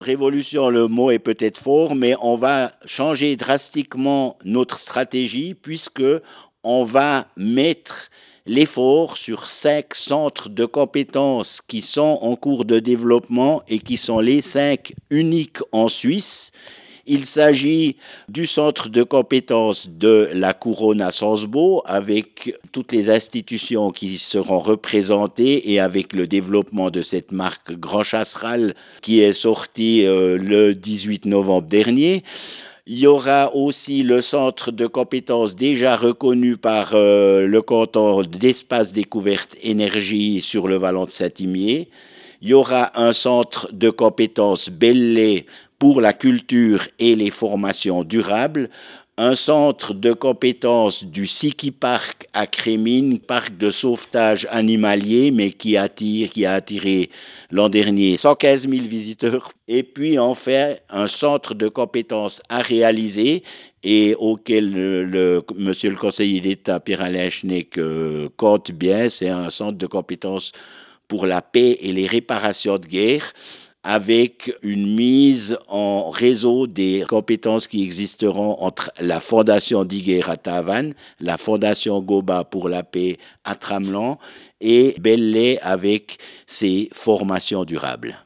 Révolution, le mot est peut-être fort, mais on va changer drastiquement notre stratégie puisque on va mettre l'effort sur 5 centres de compétences qui sont en cours de développement et qui sont les 5 uniques en Suisse. Il s'agit du centre de compétences de la Couronne à Salzbourg avec toutes les institutions qui seront représentées et avec le développement de cette marque Grand Chasseral qui est sortie le 18 novembre dernier. Il y aura aussi le centre de compétences déjà reconnu par le canton d'espace découverte énergie sur le vallon de Saint-Imier. Il y aura un centre de compétences Belley pour la culture et les formations durables, un centre de compétences du Siki Park à Crémine, parc de sauvetage animalier, mais qui a attiré l'an dernier 115 000 visiteurs. Et puis enfin, un centre de compétences à réaliser et auquel monsieur le conseiller d'État Pierre-Alain Schneck compte bien, c'est un centre de compétences pour la paix et les réparations de guerre, avec une mise en réseau des compétences qui existeront entre la Fondation d'Iguer à Tavannes, la Fondation Goba pour la paix à Tramelan et Belley avec ses formations durables.